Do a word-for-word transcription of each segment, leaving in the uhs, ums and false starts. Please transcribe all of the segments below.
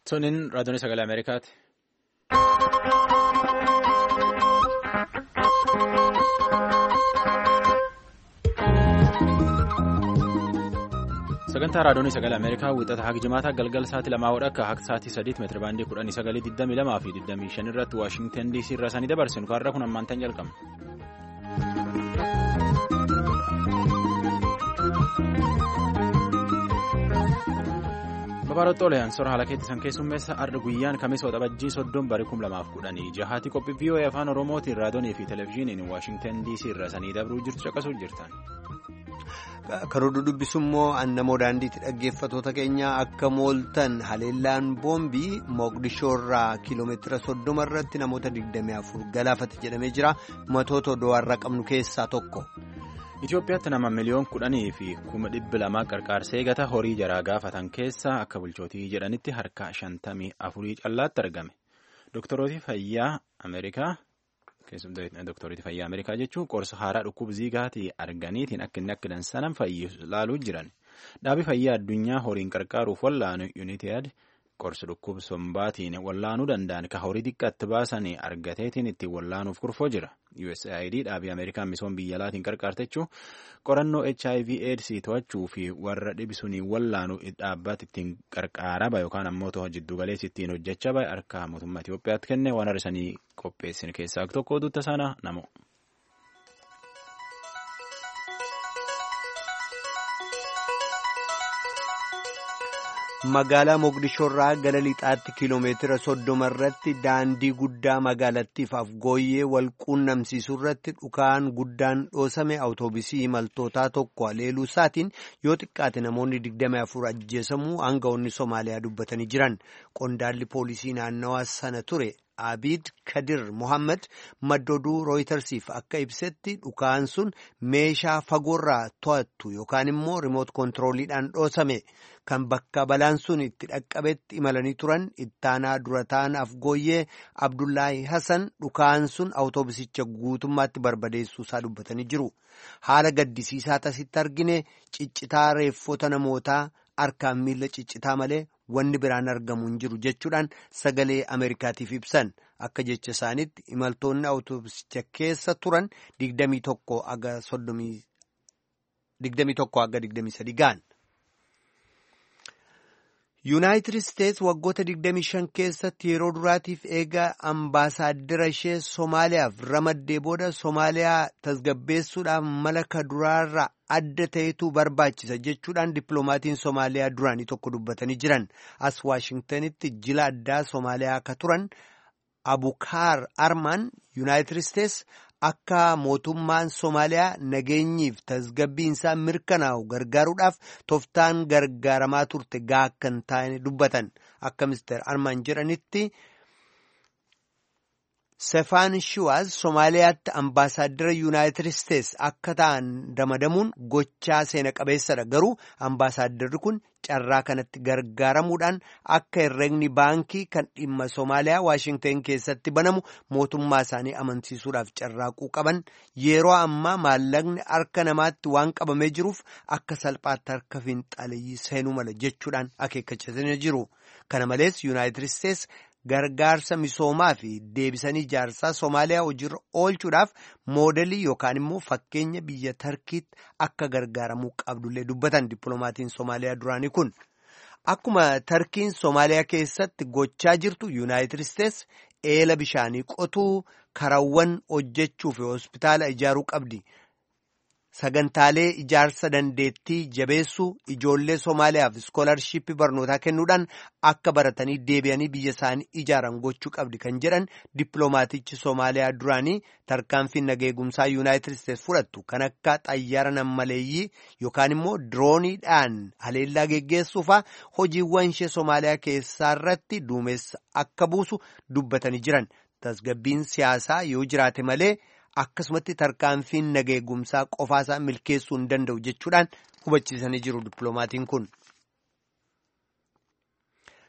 Tuniin raadiyoon sagalee Ameerikaati. Sagantaa raadiyoon sagalee Ameerikaa wixata haga jimaataa galgal sa'aatii lamaa hodha akka haga sa'aatii sadiitti meetira baandii kudhanii sagalii digdamii lamaa fi digdamii shan irratti Waashingtan D C irraa isaanii dabarsinu kaarraa kun ammaantan jalqabna. Babaroota Oliyaan sora haala keettisan keessummeessa arda guyyaan kamiisa waxabajjii soddon barii kum lamaaf kudhanii jahaati qophii V O A afaan Oromootiin raadiyoonii fi televezyiiniin Waashingtan D C irraa isaanii dabruu jirtu caqasuu jirtan. Karoora dubbisummoo annamoo daandiitti dhaggeeffatoota keenya akka mooltan haleellaan boombii Moqdishoo irraa kiiloomeetira soddoma irratti namoota digdamii afur galaafate jedhamee jira. Matoota odoo har'a qabnu keessaa tokko. Itoophiyaatti nama miliyoon kudhanii fi kuma dhibba lamaa qarqaarsee eegata horii jaraa gaafatan keessaa akka bulchootii jedhanitti harka shantamii afurii callaatti argame. Doktorooti fayyaa Ameerikaa. Doktorooti fayyaa Ameerikaa jechuun qorsa haaraa dhukkuba ziigaatii arganiitiin akka inni akka dansanan fayyisu ilaaluu jiran. Dhaabii fayyaa addunyaa horiin qarqaaruuf wallaanu Yuuniteed qorsa dhukkuba sombaatiin wallaanuu danda'an ka horii xiqqaatti baasanii argateetiin ittiin wallaanuuf kurfoo jira. U S A I D dhaabii Ameerikaan misooma biyyaalaatiin qarqaartechuu qorannoo H I V AIDS to'achuu fi warra dhibisuun wallaanuu dhaabbata ittiin qarqaaraa bahe yookaan ammoo to'o jiddu galeessi ittiin hojjechaa bahe harka mootummaa Itoophiyaatti kenne waan har'isanii qopheessin keessaa tokko oduutta sana namo. Magaalaa Moqdishoo irraa gara lixaatti kiiloomeetira soddoma irratti daandii guddaa magaalattiif afgooyyee wal quunnamsiisuu irratti dhukaan guddaan dhoosame awutoobisii imaltootaa tokko haleeluu isaatiin yoo xiqqaate namoonni digdamii afur ajjeesamuu aangawoonni Somaaliyaa dubbatanii jiran. Qondaalli poolisii naannawaa sana ture Abid Kadir Mohaammed maddooduu Rooyitersiif akka ibsetti dhukaan sun meeshaa fagoorraa to'attu yookaan immoo rimoot kontirooliidhaan dhoosame. Kan bakka balaan sun itti dhaqqabetti imalanii turan ittaanaa durataan afgooyyee Abdullaahi Hassan dhukaan sun awutoobisicha guutummaatti barbadeessuu isaa dubbatanii jiru. Haala gaddisiisaa tasitti argine ciccitaa reeffota namootaa harkaan miila ciccitaa malee wanni biraan argamu hin jiru jechuudhaan sagalee Ameerikaatiif ibsan. Akka jecha isaaniitti imaltoonni awutoobisicha keessa turan digdamii tokko haga soddomii digdamii tokko haga digdamii sadii ga'an. Yuunaayitid Isteets waggoota digdamii shan keessatti yeroo duraatiif eega ambaasaaddara ishee Somaaliyaaf ramaddee booda Somaaliyaa tasgabbeessuudhaaf malaka duraarraa adda ta'etu barbaachisa jechuudhaan dippiloomatiin Somaaliyaa duraanii tokko dubbatanii jiran. As Waashingtanitti jila addaa Somaaliyaa akka turan Abukaar Armaan Yuunaayitid Isteets akka mootummaan Somaaliyaa nageenyiif tasgabbiinsaa mirkanaa'u gargaaruudhaaf toftaan gargaaramaa turte gaa akka hin taane dubbatan. Akka Mister Armaan jedhanitti Sefaan Shiwaaz Somaaliyaatti ambaasaaddara Yuunaayitid Isteets akka ta'an ramadamuun gochaa seena qabeessadha. Garuu ambaasaadarri kun carraa kanatti gargaaramuudhaan akka herregni baankii kan dhimma Somaaliyaa Waashingtan keessatti banamu mootummaa isaanii amansiisuudhaaf carraaquu qaban yeroo ammaa maallaqni harka namaatti waan qabamee jiruuf akka salphaatti harka finxaaleeyyii seenuu mala jechuudhaan akeekkachiisanii jiru. Kana malees Yuunaayitid Isteets gargaarsa misoomaa fi deebisanii ijaarsaa Somaaliyaa hojiirra oolchuudhaaf moodelii yookaan immoo fakkeenya biyya Tarkiitti akka gargaaramuu qabdullee dubbatan dippiloomatiin Somaaliyaa duraanii kun. Akkuma Tarkiin Somaaliyaa keessatti gochaa jirtu Yuunaayitid Isteets eela bishaanii qotuu, karawwan hojjechuu fi hospitaala ijaaruu qabdi. Sagantaalee ijaarsa dandeettii jabeessuu ijoollee Somaaliyaaf iskoolarshiippii barnootaa kennuudhaan akka baratanii deebi'anii biyya isaanii ijaaran gochuu qabdi kan jedhan dippiloomaatichi Somaaliyaa duraanii tarkaanfiin nageegumsaa Yuunaayitid Isteets fudhattu kan akka xayyaara nammaleeyyii yookaan immoo dirooniidhaan haleellaa geggeessuufaa hojiiwwan ishee Somaaliyaa keessaa irratti duumessa akka buusu dubbatanii jiran. Tasgabbiin siyaasaa yoo jiraate malee. Akkasumatti tarkaanfiin nageegumsaa qofaasaa milkeessuu hin danda'u jechuudhaan hubachiisanii jiru dippiloomatiin kun.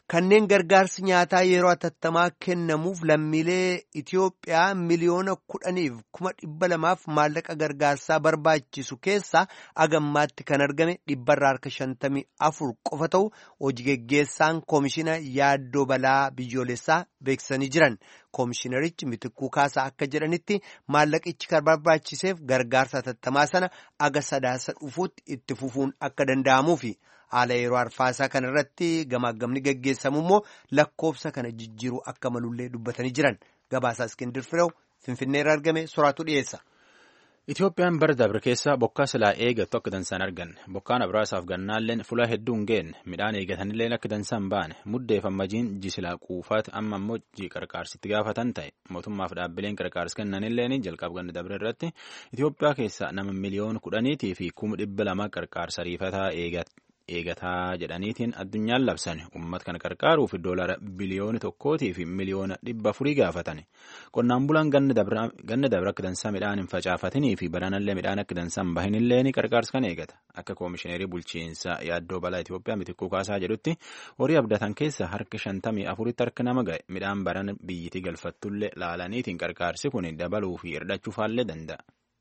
Kanneen gargaarsi nyaataa yeroo atattamaa kennamuuf lammiilee Itiyoophiyaa miliyoona kudhaniif kuma dhibba lamaaf maallaqa gargaarsaa barbaachisu keessaa agammaatti kan argame dhibbarraa harka shantamii afur qofa ta'u hojii geggeessaan koomishina yaaddoo balaa biyyoolessaa beeksisanii jiran. Koomishinarichi Mitikkuu Kaasaa akka jedhanitti maallaqichi kan barbaachiseef gargaarsa atattamaa sana aga sadaasa dhufuutti itti fufuun akka danda'amuufi. Haala yeroo arfaasaa kana irratti gamaagamni gaggeessamu immoo lakkoofsa kana jijjiiruu akka malullee dubbatanii jiran. Gabaasaa Iskindir Fireew Finfinneerraa argame soraatu dhiyeessa. Itoophiyaan bara dabre keessa bokkaa silaa eegattu akka dansaan arganne. Bokkaan abraasaaf gannaalleen fuula hedduu hin geenne. Midhaan eegatanillee akka dansaan baane. Muddeef ammajiin jisilaa quufaati amma immoo jii qarqaarsitti gaafatan ta'e. Mootummaaf dhaabbileen qarqaarsi kennanilleen jalqaba ganna dabre irratti Itoophiyaa keessa nama miliyoona kudhaniitii fi kuma dhibba lama qarqaarsa ariifataa eegataa jedhaniitiin addunyaan labsan uummata kana qarqaaruuf doolara biliyoona tokkootii fi miliyoona dhibba afurii gaafatan. Qonnaan bulaan ganna dabre akka dansaa midhaan hin facaafatinii fi baranallee midhaan akka dansaan bahinillee ni qarqaarsa kan eegata. Akka koomishineerii bulchiinsa yaaddoo balaa Itoophiyaa Mitikkuu Kaasaa jedhutti horii abdatan keessa harka shantamii afuritti harka nama ga'e midhaan baran biyyitii galfattullee laalaniitiin qarqaarsi kun dabaluu fi hir'achuufaallee danda'a.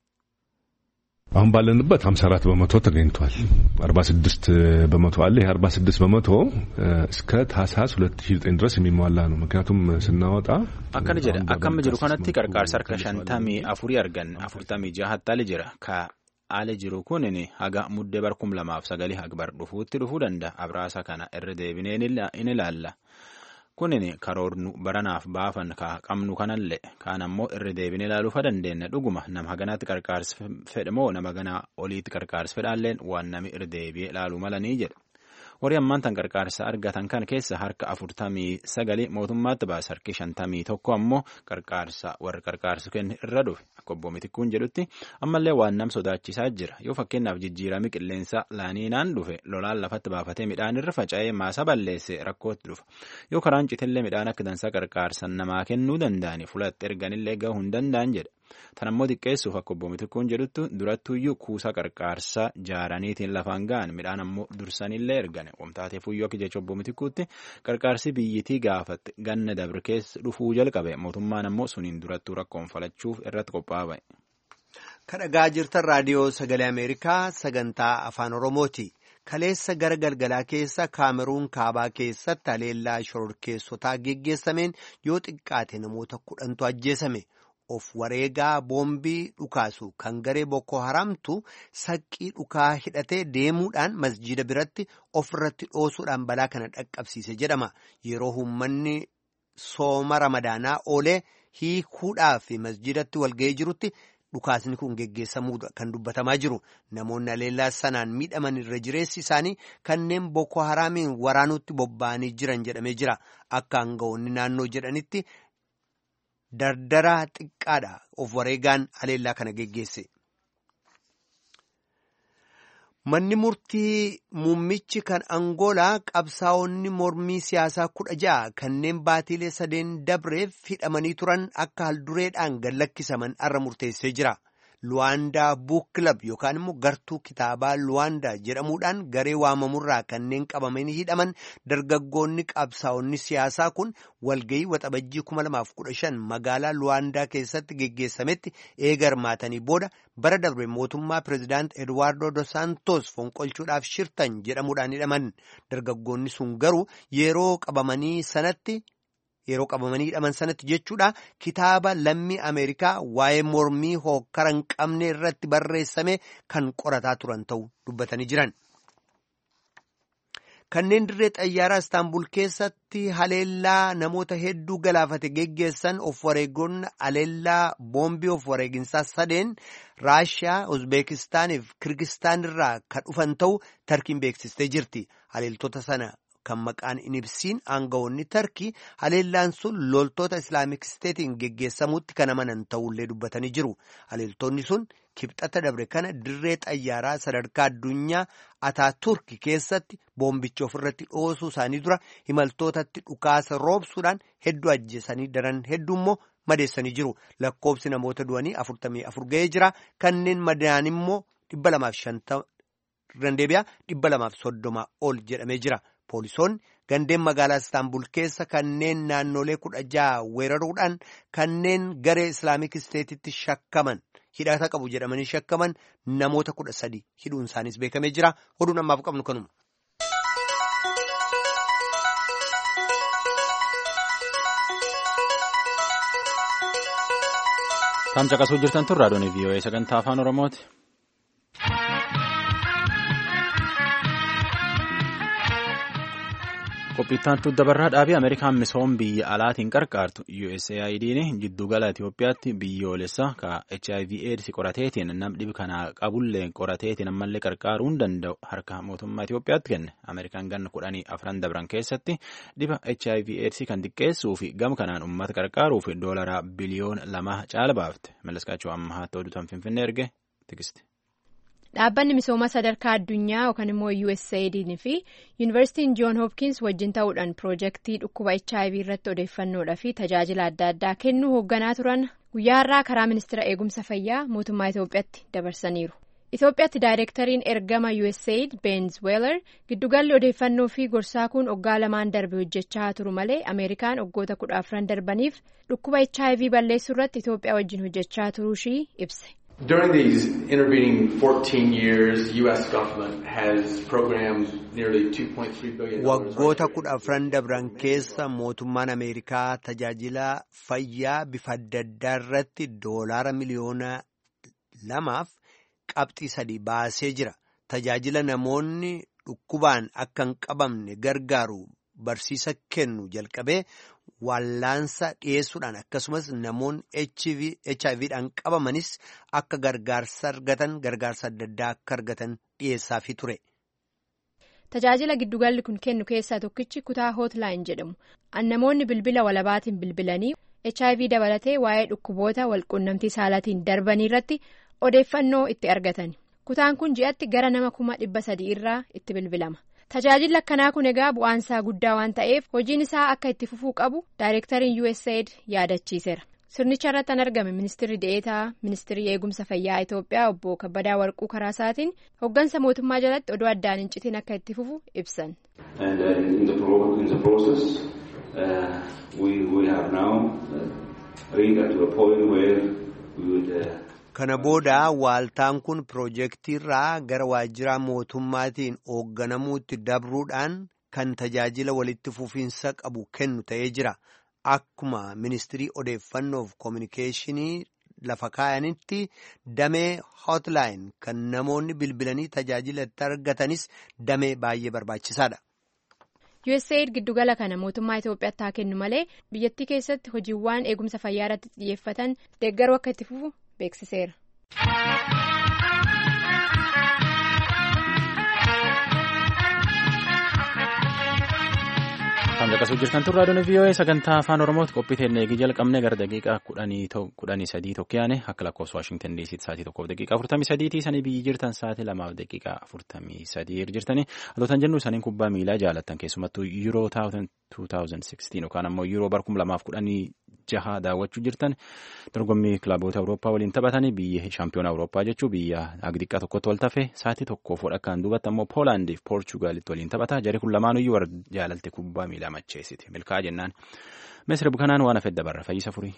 አሁን ባለንበት ሀምሳ አራት በመቶ ተገኝቷል። አርባ ስድስት በመቶ አለ። ይሄ አርባ ስድስት በመቶ እስከ ታህሳስ ሁለት ሺህ ዘጠኝ ድረስ የሚሟላ ነው። ምክንያቱም ስናወጣ አከነ ጀደ አከም ጅሩ ከነቲ ቀርቃር ሰርከ ሸንታሚ አፉሪ አርገን አፉርታሚ ጃሃታ ልጅራ ከ አለ ጅሩ ኩንኒ ሀጋ ሙደ በርኩም ለማፍ ሰገሊ ሀግበር ዱፉት ዱፉ ደንዳ አብራሳ ከና እርዴብኔን ኢንላላ Kunin karoornu baranaaf baafan ka qabnu kanallee kaan ammoo irra deebinee ilaaluu dandeenya dhuguma nama haganaatti qarqaarsi fedhamoo nama ganaa oliitti qarqaarsi fedhaalleen waan nami irra deebi'ee ilaaluu malanii jedha. Horii ammaan tan qarqaarsa argatan kan keessa harka afurtamii sagali mootummaatti baasa harki shantamii tokko ammoo qarqaarsa warra qarqaarsu kenne irra dhufe akka obbo Mitikkuun jedhutti ammallee waan nam sodaachisaa jira yoo fakkeenyaaf jijjiirami qilleensa laaniinaan dhufe lolaan lafatti baafatee midhaan irra faca'ee maasa balleesse rakkootti dhufa yoo karaan citillee midhaan akka dansaa qarqaarsan namaa kennuu danda'ani fulatti erganillee gahuu hin danda'an jedha. Tan ammoo xiqqeessuuf akka obbo Mitikkuun jedhutti durattuyyuu kuusaa qarqaarsaa jaaraniitiin lafaan ga'an midhaan ammoo dursanillee ergane wamtaateefuyyuu akka jecha obbo Mitikkuutti qarqaarsi biyyitii gaafatte ganna dabre keessa dhufuu jalqabe mootummaan ammoo suniin durattuu rakkoon falachuuf irratti qophaa'aa ba'e. Kan dhagaa jirtan raadiyoo sagalee Ameerikaa sagantaa afaan Oromooti. Kaleessa gara galgalaa keessa Kaameruun kaabaa keessatti haleellaa shororkeessotaa geggeessameen yoo xiqqaate namoota kudhantu ajjeesame. Of wareegaa boombii dhukaasu kan garee Boko Haramtu saqqii dhukaa hidhatee deemuudhaan masjida biratti ofirratti dhoosuudhaan balaa kana dhaqqabsiise jedhama. Yeroo uummanni sooma ramadaanaa oolee hiikuudhaaf masjidatti walga'ee jirutti dhukaasni kun geggeessamuudha kan dubbatamaa jiru. Namoonni haleellaa sanaan miidhaman irra jireessi isaanii kanneen Boko Haramiin waraanuutti bobba'anii jiran jedhamee jira. Akka aangawoonni naannoo jedhanitti. Dardaraa xiqqaadha of wareegaan haleellaa kana geggeesse. Manni murtii muummichi kan Angoolaa qabsaa'onni mormii siyaasaa kudha ja'a kanneen baatiilee sadeen dabreef hidhamanii turan akka haldureedhaan gallakkisaman irra murteessee jira. Luwaandaa Buuk Kilab yookaan immoo gartuu kitaabaa Luwaandaa jedhamuudhaan garee waamamurraa kanneen qabamanii hidhaman dargaggoonni qabsaa'onni siyaasaa kun walgayii waxabajjii kuma lamaaf kudha shan magaalaa Luwaandaa keessatti geggeessametti eega hirmaatanii booda bara darbe mootummaa pireezidaant Eduwaardo Dos Santos fonqolchuudhaaf shirtan jedhamuudhaan hidhaman. Dargaggoonni sun garuu yeroo qabamanii sanatti. Yeroo qabamanii hidhaman sanatti jechuudha kitaaba lammii Ameerikaa waa'ee mormii hokkara hin qabne irratti barreessame kan qorataa turan ta'uu dubbatanii jiran. Kanneen dirree xayyaaraa Istaanbul keessatti haleellaa namoota hedduu galaafate geggeessan of wareegonni haleellaa boombii of wareeginsaa sadeen Raashiyaa, Uzbeekistaaniif Kirgistaan irraa kan dhufan ta'uu Tarkiin beeksistee jirti. Haleeltota sana. Kan maqaan hin ibsiin aangawoonni Tarkii haleellaan sun loltoota Islaamik Steetiin geggeessamuutti kan amanan ta'ullee dubbatanii jiru. Haleeltonni sun kibxata dabre kana dirree xayyaaraa sadarkaa addunyaa Ataaturk keessatti boombicha ofirratti dhoosuu isaanii dura imaltootatti dhukaasa roobsuudhaan hedduu ajjeesanii daran hedduu immoo madeessanii jiru. Lakkoobsi namoota du'anii afurtamii afur ga'ee jira. Kanneen madaa'an immoo dhibba lamaaf shantama dandeebiyaa dhibba lamaaf soddoma ol jedhamee jira. Poolisoonni Gandeen magaalaa Istaanbul keessa kanneen naannolee kudha jaha weeraruudhaan kanneen garee Islaamik Isteetitti shakkaman hidhata qabu jedhamanii shakkaman namoota kudha sadi hidhuun isaanis beekamee jira. Oduun ammaaf qabnu kanuma. Kan caqasuu jirtan tun raadiyoon V O A sagantaa afaan Oromooti. Qophiittantu dabarraa dhaabii Ameerikaan misooma biyya alaatiin qarqaartu U S A I D'n jiddugala Itoophiyaatti biyyoolessa ka H I V AIDS qorateetiin nam dhibi kana qabullee qorateetiin ammallee qarqaaruu hin danda'u harka mootummaa Itoophiyaatti kenne. Ameerikaan ganna kudhanii afran dabran keessatti dhiba H I V AIDS kan xiqqeessuu fi gama kanaan uummata qarqaaruuf doolaraa biliyoona lama caala baafte. Malleskaachuu amma haa ta'u duutaan Finfinnee erge tikiste. Dhaabbanni misooma sadarkaa addunyaa yookaan immoo U S A I D fi Yuunivarsiitiin John Hopkins wajjin ta'uudhaan piroojeektii dhukkuba H I V irratti odeeffannoodhaa fi tajaajila adda addaa kennuu hoogganaa turan guyyaa har'aa karaa ministeera eegumsa fayyaa mootummaa Itoophiyaatti dabarsaniiru. Itoophiyaatti daayireektariin ergama U S A I D Benz Weller giddugalli odeeffannoo fi gorsaa kun waggaa lamaan darbe hojjechaa turu malee Ameerikaan waggoota kudha afran darbaniif dhukkuba H I V balleessuu irratti Itoophiyaa wajjin hojjechaa turuu ishii ibse. During these intervening fourteen years, U S government has programmed nearly two point three billion dollars. Waggoota kudha afran dabran keessa mootummaan Ameerikaa tajaajila fayyaa bifa adda addaa irratti doolaara miliyoona lamaaf qabxii sadii baasee jira. Tajaajila namoonni dhukkubaan akka hin qabamne gargaaru barsiisa kennu jalqabee wallaansa dhiyeessuudhaan akkasumas namoonni H I V dhaan qabamanis akka gargaarsa argatan gargaarsa adda addaa akka argatan dhiyeessaafii ture. Tajaajila giddugalli kun kennu keessaa tokkichi kutaa hotline jedhamu. Namoonni bilbila walabaatiin bilbilanii H I V dabalatee waa'ee dhukkuboota walquunnamtii saalaatiin darbanii irratti odeeffannoo itti argatan. Kutaan kun ji'atti gara nama kuma dhibba sadii irraa itti bilbilama. Tajaajilli akkanaa kun egaa bu'aansaa guddaa waan ta'eef hojiin isaa akka itti fufuu qabu daayireektariin U S A I D yaadachiiseera. Sirnicha irratti kan argame ministeerri deetaa ministeerri eegumsa fayyaa Itoophiyaa obbo Kabbadaa Warquu karaa isaatiin hoggansa mootummaa jalatti odoo addaan hin citin akka itti fufu ibsan. Kana booda waaltaan kun piroojeektii irraa gara waajjira mootummaatiin hoogganamuutti dabruudhaan kan tajaajila walitti fufiinsa qabu kennu ta'ee jira. Akkuma ministirii odeeffannoof koominikeeshinii lafa kaayanitti damee hotline kan namoonni bilbilanii tajaajila itti argatanis damee baay'ee barbaachisaadha. U S A I D giddugala kana mootummaa Itoophiyaatti haa kennu malee biyyattii keessatti hojiiwwan eegumsa fayyaa irratti xiyyeeffatan deeggaruu akka itti fufu beeksiseera. Kan caqasuu jirtan tun raadiyoon V O A sagantaa afaan Oromooti qophii teennee eegii jalqabne gara daqiiqaa kudhanii sadii tokko yaane akka lakkoofsa Waashingtan D C sa'aatii tokkoof daqiiqaa afurtamii sadiitii sanii biyyi jirtan sa'aatii lamaaf daqiiqaa afurtamii sadii jirtanii haalootaan jennu saniin kubbaa miilaa jaalattan keessumattuu Euro two thousand sixteen yookaan ammoo Euro bara kuma lamaaf kudhanii jaha daawwachuu jirtan dorgommii kilaboota Awurooppaa waliin taphatanii biyya shaampiyoona Awurooppaa jechuu biyya agdiqaa tokkotti wal tafe sa'aatii tokkoof wadhakkaan duubatti ammoo Poolaandiif Poorchugaalitti waliin taphata jarri kun lamaanuyyuu warra jaalalte kubbaa miilaa macheessiti milkaa jennaan Misir bukanaan waan hafedda dabarra fayyisa furii.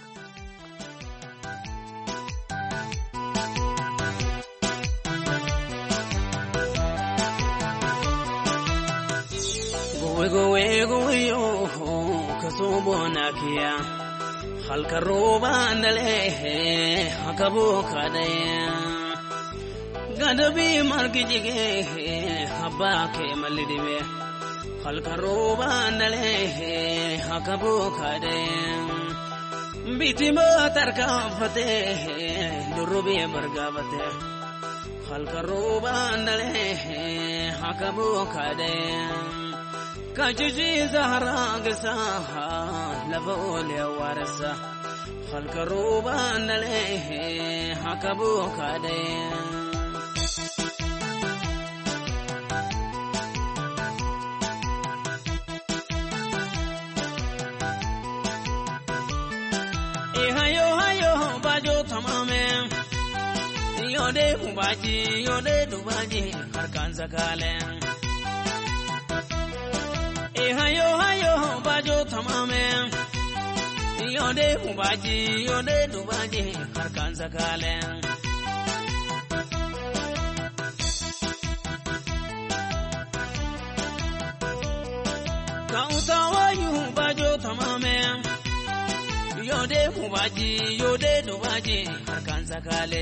Gowe gowe yo kasubona kiya halka roba ndale hakabu kadaya gadabi margijige habake malidibe halka roba ndale hakabu kadaya bitima tarkafate durubi bargabate halka roba ndale hakabu kadaya Kajiji Zahra Gasaha Lavole Warasa Halkaruba Nale Hakabu Kade Ihayo Hayo Bajo Tamame Yode Ubaji Yode Dubaji Harkan Zakale hayo hayo bajo tamame yode mubaji yode dubaji harkan zakale kautawayu bajo tamame yode mubaji yode dubaji harkan zakale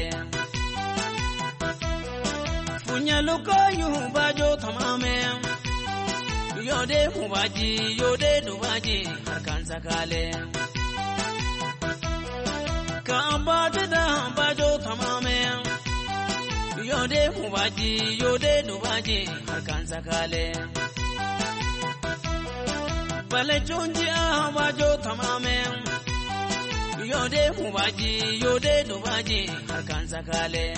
funyaluko yu bajo tamame yode mubaji yode dubaji harkan zakale kabada bajo tamame yode mubaji yode dubaji harkan zakale bale chunji bajo tamame yode mubaji yode dubaji harkan zakale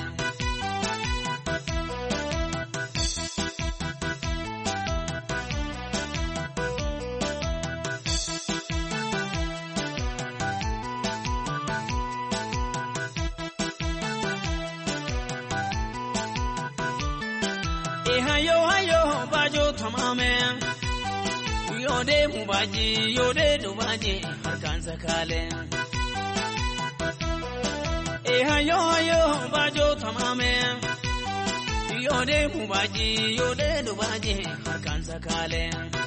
hayo hayo bajo tamame yode mubaji yode dubaji harkan zakale e hayo hayo bajo tamame yode mubaji yode dubaji harkan zakale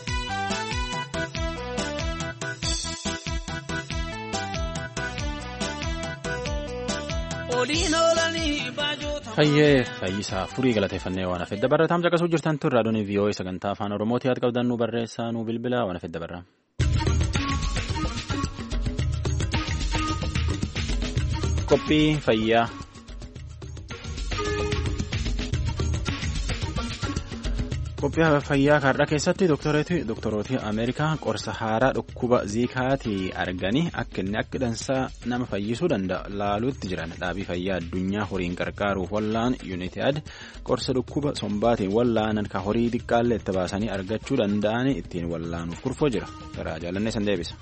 Fayyee fayyisaa furii galateeffannee waan hafedda barra taamsa qasuu jirtan turraa doonii vii'oo'ee sagantaa afaan oromooti haati qabdan nu barreessaa nu bilbila waan hafedda barra. Qophii fayyaa. Qophii fayyaa kaardhaa keessatti doktorooti Ameerikaa qorsa haaraa dhukkuba ziikaatii arganii akka inni akka dansaa nama fayyisuu danda'a laaluutti jiran dhaabii fayyaa addunyaa horiin qarqaaruuf wallaan yuuniteed qorsa dhukkuba sombaatiin wallaanan ka horii xiqqaallee itti baasanii argachuu danda'anii ittiin wallaanuuf kurfoo jira garaa jaalannee san deebisa.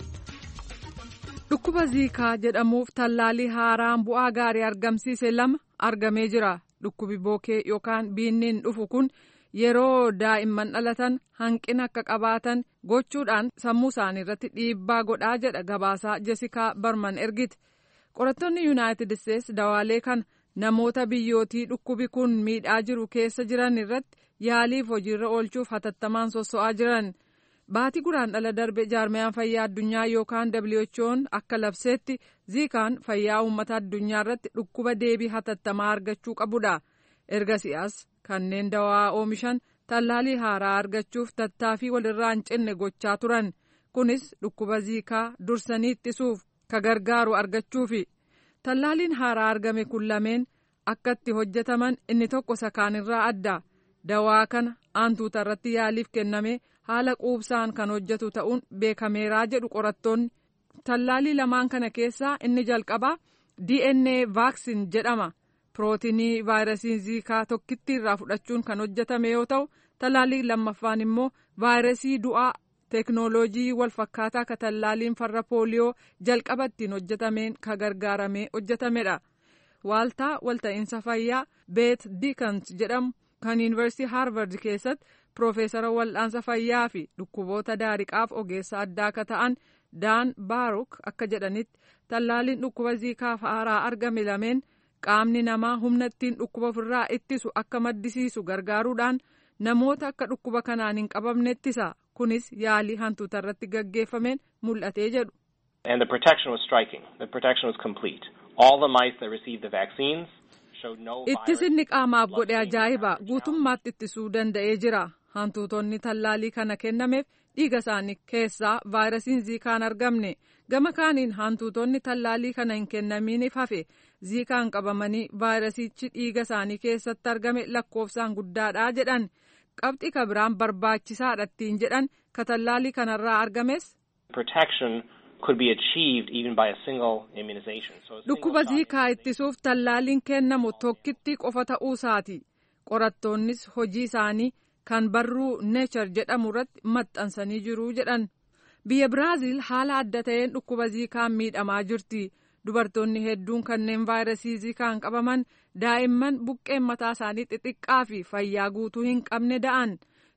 Dhukkuba ziikaa jedhamuuf tallaalii haaraan bu'aa gaarii argamsiise lama argamee jira. Dhukkubi bookee yookaan biinniin dhufu kun yeroo daa'imman dhalatan hanqina akka qabaatan gochuudhaan sammuu isaanii irratti dhiibbaa godhaa jedha gabaasaa Jesikaa Barman ergite. Qorattoonni Yuunaayitid Isteets dawaalee kan namoota biyyootii dhukkubi kun miidhaa jiru keessa jiran irratti yaaliif hojiirra oolchuuf hatattamaan sosso'aa jiran. Baatii guraandhala darbe jaarmiyaan fayyaa addunyaa yookaan W H O'n akka labseetti ziikaan fayyaa uummata addunyaa irratti dhukkuba deebii hatattamaa argachuu qabudha. Ergasiyaas kanneen dawaa oomishan tallaalii haaraa argachuuf tattaaffii walirraa hin cinne gochaa turan. Kunis dhukkuba ziikaa dursanii ittisuuf ka gargaaru argachuufi. Tallaaliin haaraa argame kun lameen akka itti hojjetaman inni tokko sakaanirraa adda. Dawaa kana aantuuta irratti yaaliif kenname haala quubsaan kan hojjetu ta'uun beekameeraa jedhu qorattoonni. Tallaalii lamaan kana keessaa inni jalqabaa D N A vaaksin jedhama. Pirootinii vaayirasiin ziikaa tokkitti irraa fudhachuun kan hojjetame yoo ta'u, tallaalii lammaffaan immoo vaayirasii du'aa teeknooloojii walfakkaataa ka tallaaliin farra pooliyoo jalqaba ittiin hojjetameen ka gargaaramee hojjetamedha. Waaltaa walta'iinsa fayyaa Beet Diikans jedhamu kan yuunivarsiitii Haarvard keessatti Piroofeesara wal'aansa fayyaa fi dhukkuboota daariqaaf ogeessa addaa akka ta'an Daan Baaruk akka jedhanitti tallaaliin dhukkuba ziikaaf haaraa argame lameen qaamni namaa humna ittiin dhukkuba ofirraa ittisu akka maddisiisu gargaaruudhaan namoota akka dhukkuba kanaan hin qabamne ittisa. Kunis yaalii hantuuta irratti gaggeeffameen mul'atee jedhu. And the protection was striking. The protection was complete. All the mice that received the vaccines showed no virus. Ittisinni qaamaaf godhe ajaa'iba guutummaatti ittisuu danda'ee jira. Hantuutonni tallaalii kana kennameef dhiiga isaanii keessaa vaayirasiin ziikaan argamne. Gama kaaniin hantuutonni tallaalii kana hin kennamiiniif hafe ziikaan qabamanii vaayirasichi dhiiga isaanii keessatti argame lakkoofsaan guddaadha jedhan. Qabxii ka biraan barbaachisaadha ittiin jedhan ka tallaalii kanarraa argames. Protection could be achieved even by a single immunization. Dhukkuba ziikaa ittisuuf tallaaliin kennamu tokkitti qofa ta'uu isaati. Qorattoonnis hojii isaanii kan barruu Nature jedhamu irratti maxxansanii jiru jedhan. Biyya Biraaziil haala adda ta'een dhukkuba ziikaan miidhamaa jirti. Dubartoonni hedduun kanneen vaayirasii ziikaan qabaman daa'imman buqqeen mataa isaanii xixiqqaa fi fayyaa guutuu hin qabne da'an.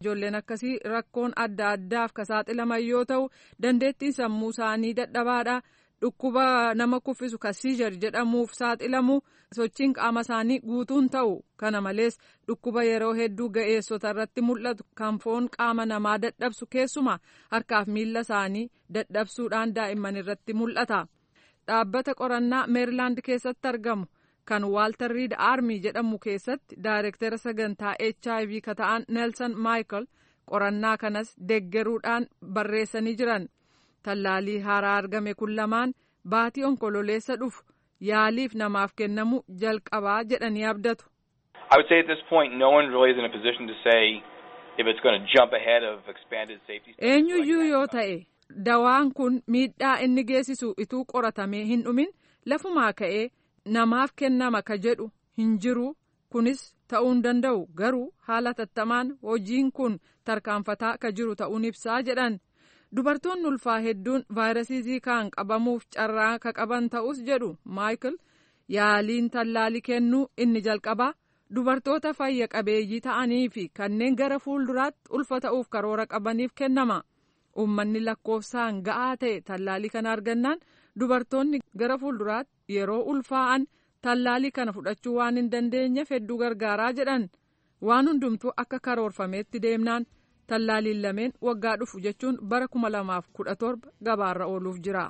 Ijoolleen akkasii rakkoon adda addaaf ka saaxilaman yoo ta'u dandeettiin sammuu isaanii dadhabaadha. Dhukkuba nama kuffisu ka siijar jedhamuuf saaxilamu sochiin qaama isaanii guutuun ta'u. Kana malees dhukkuba yeroo hedduu ga'eessota irratti mul'atu kan foon qaama namaa dadhabsu keessumaa harkaaf miila isaanii dadhabsuudhaan daa'imman irratti mul'ata. Dhaabbata qorannaa Meerilaand keessatti argamu kan Waaltar Riid Aarmii jedhamu keessatti daayirektara sagantaa H I V ka ta'an Neelsan Maayikel qorannaa kanas deeggaruudhaan barreessanii jiran. Tallaalii haaraa argame kun lamaan baatii onkololeessa dhufu yaaliif namaaf kennamu jalqabaa jedhanii abdatu. I would say at this point no one really is in a position to say if it's going to jump ahead of expanded safety. Eenyuyyuu yoo ta'e dawaan kun miidhaa inni geessisu ituu qoratamee hin dhumin lafumaa ka'ee namaaf kennama ka jedhu hin jiru. Kunis ta'uu hin danda'u garuu haala tattamaan hojiin kun tarkaanfataa ka jiru ta'uun ibsaa jedhan. Dubartoonni ulfaa hedduun vaayirasii ziikaan qabamuuf carraa ka qaban ta'us jedhu Maayikel yaaliin tallaalii kennuu inni jalqabaa dubartoota fayya qabeeyyii ta'anii fi kanneen gara fuulduraatti ulfa ta'uuf karoora qabaniif kennama. Uummanni lakkoofsaan ga'aa ta'e tallaalii kana argannaan dubartoonni gara fuulduraatti yeroo ulfaa'an tallaalii kana fudhachuu waan hin dandeenyeef hedduu gargaaraa jedhan. Waan hundumtuu akka karoorfameetti deemnaan tallaaliin lameen waggaa dhufu jechuun bara kuma lamaaf kudha torba gabaarra ooluuf jira.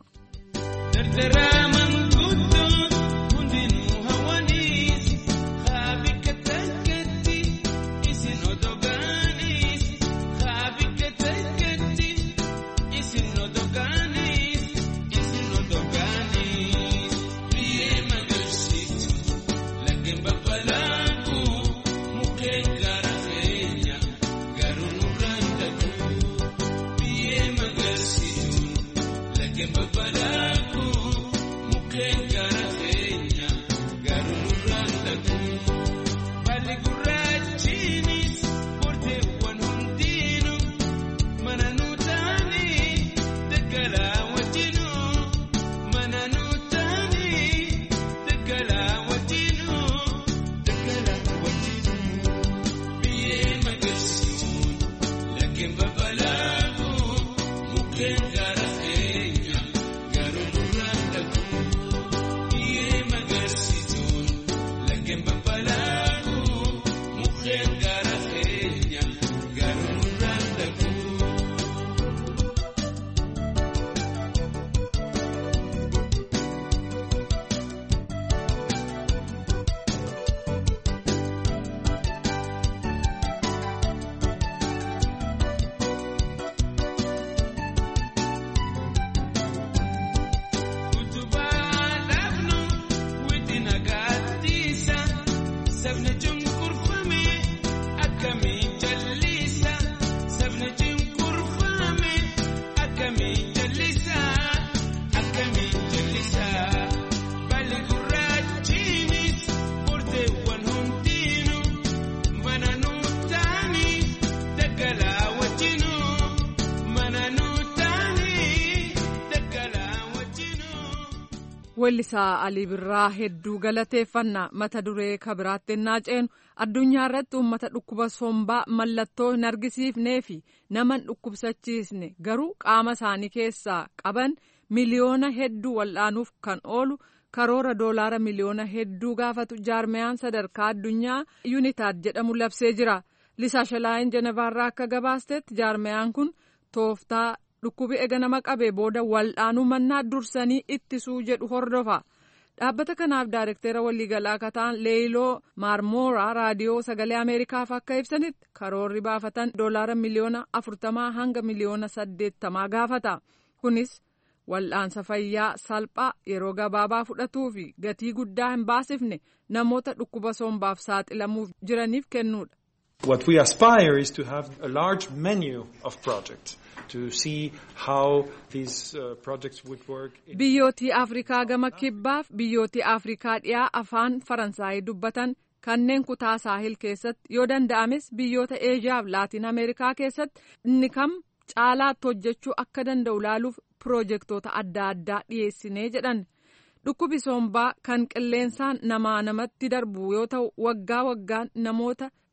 Weellisaa Alii Birraa hedduu galateeffannaa mata duree kabiraatti naaceenu addunyaa irratti uummata dhukkuba sombaa mallattoo hin argisiifnee fi nama hin dhukkubsachiisne garuu qaama isaanii keessaa qaban miliyoona hedduu wal'aanuuf kan oolu karoora doolaara miliyoona hedduu gaafatu jaarmiyaan sadarkaa addunyaa yuunitaad jedhamu labsee jira. Lisaa Shalaayin Jenevaarraa akka gabaastetti jaarmiyaan kun tooftaa dhukkubi ega nama qabee booda wal'aanuu mannaa dursanii ittisuu jedhu hordofa. Dhaabbata kanaaf daayirektera waliigalaa akka ta'an Leeyiloo Maarmooraa raadiyoo sagalee Ameerikaaf akka ibsanitti karoorri baafatan doolaara miliyoona afurtamaa hanga miliyoona saddeettamaa gaafata. Kunis wal'aansa fayyaa salphaa yeroo gabaabaa fudhatuu fi gatii guddaa hin baasifne namoota dhukkuba sombaaf saaxilamuuf jiraniif kennuudha. What we aspire is to have a large menu of projects to see how these uh, projects would work. Biyyooti Afrikaa gama kibbaaf biyyooti Afrikaa dhiyaa afaan Faransaayii dubbatan kanneen kutaa saahil keessatti yoo danda'ames biyyoota Eeshiyaa fi Laatiin Ameerikaa keessatti inni kam caalaatti hojjechuu akka danda'u ilaaluuf piroojeektoota adda addaa dhiyeessinee jedhan. Dhukkubi sombaa kan qilleensaan namaa namatti darbu yoo ta'u waggaa waggaan namoota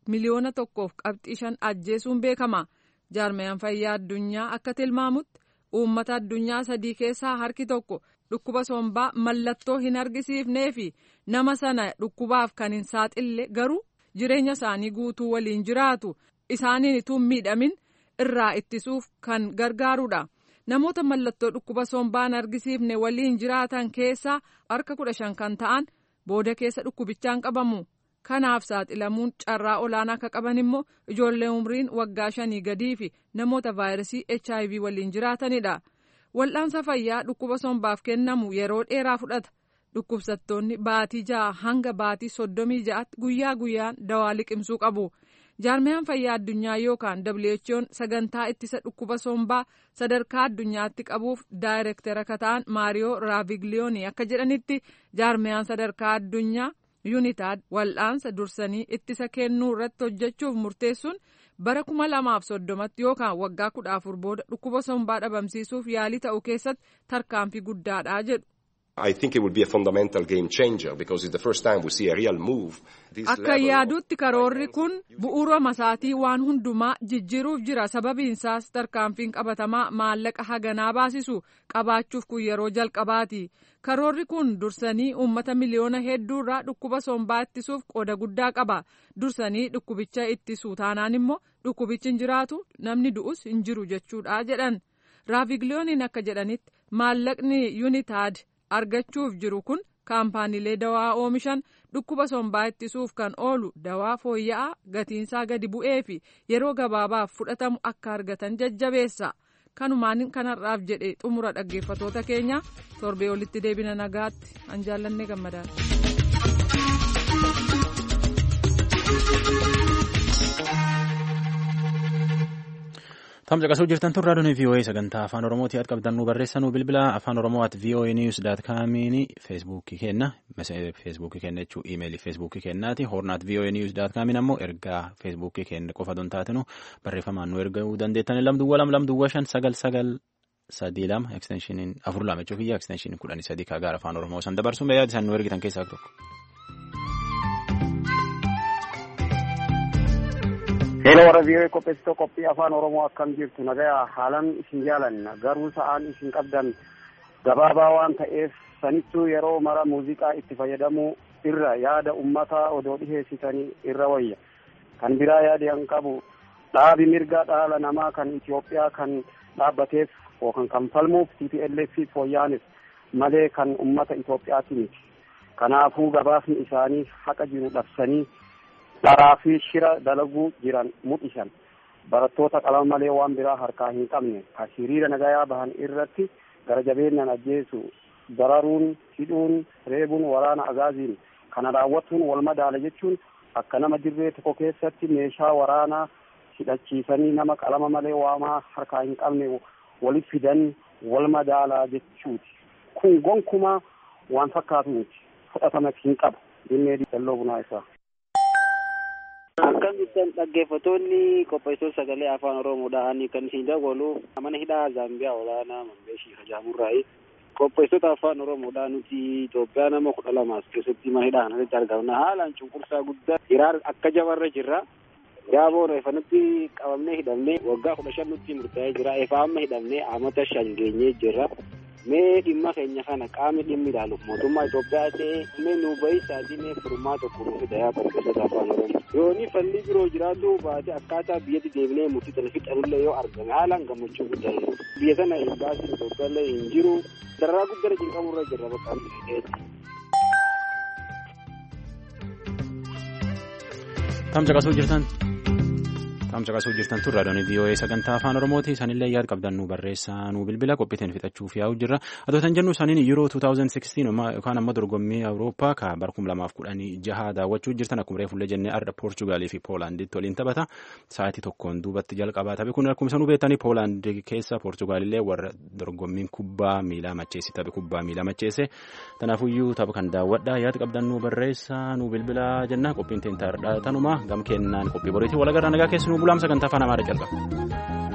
miliyoona tokkoof qabxii shan ajjeesuun beekama. Jaarmayaan fayyaa addunyaa akka tilmaamutti uummata addunyaa sadii keessaa harki tokko dhukkuba sombaa mallattoo hin argisiifnee fi nama sana dhukkubaaf kan hin saaxille garuu jireenya isaanii guutuu waliin jiraatu isaaniin ituu miidhamin irraa ittisuuf kan gargaarudha. Namoota mallattoo dhukkuba sombaa hin argisiifne waliin jiraatan keessaa harka kudha shan kan ta'an booda keessa dhukkubichaan qabamu. Kanaaf saaxilamuun carraa olaanaa akka qaban immoo ijoollee umriin waggaa shanii gadii fi namoota vaayirasii H I V waliin jiraatanidha. Wal'aansa fayyaa dhukkuba sombaaf kennamu yeroo dheeraa fudhata. Dhukkubsattoonni baatii ja'a hanga baatii soddomii ja'atti guyyaa guyyaan dawaa liqimsuu qabu. Jaarmayaan fayyaa addunyaa yookaan W H O'n sagantaa ittisa dhukkuba sombaa sadarkaa addunyaatti qabuuf daayirektara akka ta'an Maariyoo Raavigliyoonii akka jedhanitti jaarmayaan sadarkaa addunyaa Yuunitaad wal'aansa dursanii ittisa kennuu irratti hojjechuuf murteessuun bara kuma lamaaf soddomatti yookaan waggaa kudha afur booda dhukkuba sombaa dhabamsiisuuf yaalii ta'uu keessatti tarkaanfii guddaadha jedhu. I think it would be a fundamental game changer because it's the first time we see a real move. Akka yaaduutti karoorri kun bu'uura masaatii waan hundumaa jijjiiruuf jira. Sababiin isaas tarkaanfiin qabatamaa maallaqa haganaa baasisu qabaachuuf kun yeroo jalqabaati. Karoorri kun dursanii uummata miliyoona hedduurraa dhukkuba sombaa ittisuuf qooda guddaa qaba. Dursanii dhukkubicha ittisuu taanaan immoo dhukkubichi hin jiraatu namni du'us hin jiru jechuudha jedhan. Raavigliyooniin akka jedhanitti maallaqni Yuunitaad argachuuf jiru kun kaampaaniilee dawaa oomishan dhukkuba sombaa ittisuuf kan oolu dawaa fooyya'aa gatiinsaa gadi bu'ee fi yeroo gabaabaaf fudhatamu akka argatan jajjabeessa. Kanumaan kanarraaf jedhe xumura dhaggeeffatoota keenya torbee olitti deebina nagaatti an jaallanne gammadaan. Tamsa qasuu jirtan tun raadiyoon V O A sagantaa afaan Oromooti at qabdannu barreessanuu bilbila afaan Oromoo at V O A news dot com feesbuukii kenna feesbuukii kenna jechuun iimeelii feesbuukii kennaati hornaat V O A news dot com ammoo ergaa feesbuukii kenna qofa don taatinu barreeffamaan nu erguu dandeettan lamduwwa lam lamduwwa shan sagal sagal sadii lama eksteenshiniin afur lama jechuuf iyya eksteenshiniin kudhanii sadii kaagaara afaan Oromoo san dabarsuun yaada isaan nu ergitan keessaa tokko. Hello warra V O A qopheessitoo qophii afaan Oromoo akkam jirtu nagaya haalan isin jaalanna garuu sa'aan isin qabdan gabaabaa waan ta'eef sanittuu yeroo mara muuziqaa itti fayyadamuu irra yaada ummataa odoo dhiheessitanii irra wayya. Kan biraa yaadaan qabu dhaabi mirga dhala namaa kan Itoophiyaa kan dhaabbateef yookaan kan falmuuf T P L F fooyyaanis malee kan ummata Itoophiyaati miti. Kanaafuu gabaasni isaanii haqa jiru dhabsanii dharaa fi shira dalaguu jiran mul'isan barattoota qalama malee waan biraa harkaa hin qabne hiriira nagayaa bahan irratti gara jabeenyaan ajjeesu dararuun hidhuun reebuun waraana agaaziin kana raawwatuun wal madaala jechuun akka nama dirree tokko keessatti meeshaa waraanaa hidhachiisanii nama qalama malee waamaa harkaa hin qabne waliif fidan wal madaalaa jechuuti. Kun gonkumaa waan fakkaatu miti fudhatama hin qabu dinnee dalloo bunaa isaa. Akkam jirtan dhaggeeffattoonni qopheessitoota sagalee afaan Oromoodhaan kan isin dabalu mana hidhaa Zaambiyaa olaanaa Mambeeshii Hajaamurraayi. Qopheessitoota afaan Oromoodhaan nuti Itoophiyaa nama kudha lamaas keessatti mana hidhaa kanatti argamna. Haalaan cunqursaa guddaa hiraar akka jabarra jirra. Gaaboon efanatti qabamnee hidhamnee waggaa kudha shan nutti murtaa'ee jira. Efa amma hidhamnee amata shan geenyee jirra. Mee dhimma keenya kana qaamni dhimmi ilaalu mootummaa Itoophiyaa ta'ee mee nu bahisaatiin furmaa tokko nuti dayaa qopheessitoota afaan Oromoo. Yooni falli biroo jiraatu baate akkaataa biyyatti deebinee murtii sana fixanullee yoo argame haalaan gammachuu guddaa jiru. Biyya sana imbaasiin Itoophiyaallee hin jiru. Dararaa guddaa cinqamurra jirra bakka ta'eeti. Tamsa qasuu jirtan. Tamsa qasuu jirtan tun raadiyoon V O A sagantaa afaan Oromooti. Sanillee yaad qabdan nu barreessaa nu bilbila qophiitiin fixachuuf yaa'u jirra. Adootan jennu saniin Euro twenty sixteen yookaan ammoo dorgommii Awurooppaa ka bara kuma lamaaf kudhanii jaha daawwachuu jirtan akkuma reefullee jennee arda Poorchugaalii fi Poolaanditti waliin taphata. Sa'aatii tokkoon duubatti jalqabaa taphi kun akkuma isin beektanii Poolaand keessa Poorchugaalillee warra dorgommiin kubbaa miilaa macheessi taphi kubbaa miilaa macheesse. Kanaafuyyuu tapha kan daawwadha yaad qabdan nu barreessaa nu bilbila jenna qophiin teentaardha tanuma gam kennaan qophii boriitii walagarraa nagaa keessanuu bulaam sagantaa afaan Amaaraa jalqaba.